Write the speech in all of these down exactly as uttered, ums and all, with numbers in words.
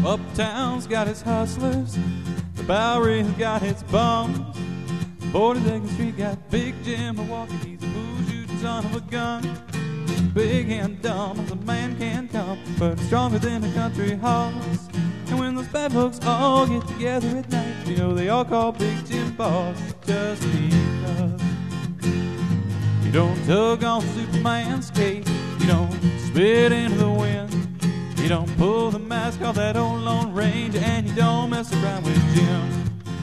Uptown's got its hustlers, the Bowery's got its bums. forty-second Street got Big Jim Milwaukee, he's a bull-shooting son of a gun. Big and dumb as a man can come, but stronger than a country horse. And when those bad folks all get together at night, you know they all call Big Jim boss, just because. You don't tug on Superman's cape, you don't spit into the wind, you don't pull the mask off that old Lone Ranger, and you don't mess around with Jim.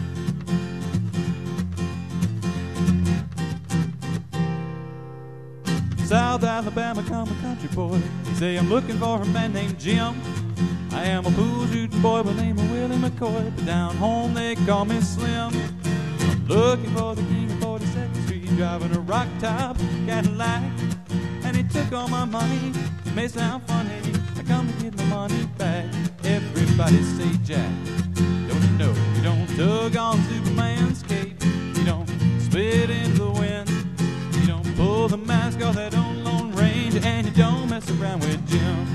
South Alabama come a country boy, he say I'm looking for a man named Jim. I am a pool-shooting boy by the name of Willie McCoy, but down home they call me Slim. I'm looking for the king of forty-second Street, driving a rock-top Cadillac, and he took all my money. It may sound funny, I come to get my money back. Everybody say Jack, don't you know you don't tug on Superman's cape, you don't spit into the wind, you don't pull the mask off that old Lone Ranger, and you don't mess around with Jim.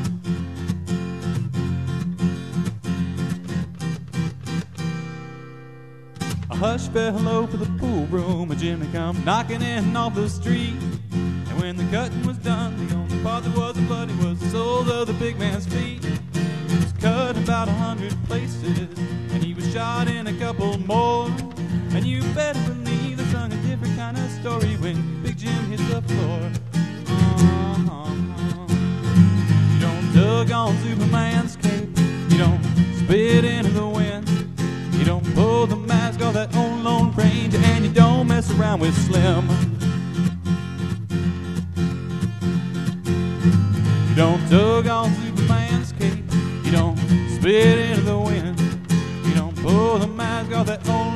A hush fell over the pool room, and Jimmy come knocking in off the street. And when the cutting was done, the only part that wasn't bloody was the soles of the big man's feet. He was cut about a hundred places, and he was shot in a couple more. And you better believe they sung a different kind of story when Big Jim hit the floor. Uh-huh. You don't tug on Superman's cape, you don't spit into the wind, you don't pull the mask off that old Lone Ranger, and you don't mess around with Slim. You don't tug on Superman's cape, you don't spit into the wind, you don't pull the mask off that old